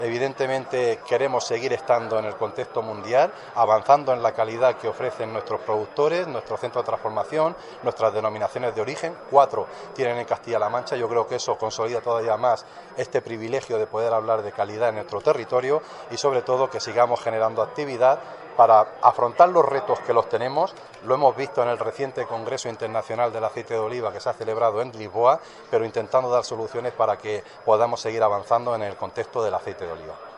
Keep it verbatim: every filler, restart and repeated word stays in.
Evidentemente queremos seguir estando en el contexto mundial, avanzando en la calidad que ofrecen nuestros productores, nuestros centros de transformación, nuestras denominaciones de origen. Cuatro tienen en Castilla-La Mancha. Yo creo que eso consolida todavía más este privilegio de poder hablar de calidad en nuestro territorio y sobre todo que sigamos generando actividad para afrontar los retos que los tenemos. Lo hemos visto en el reciente Congreso Internacional del Aceite de Oliva que se ha celebrado en Lisboa, pero intentando dar soluciones para que podamos seguir avanzando en el contexto del aceite de oliva.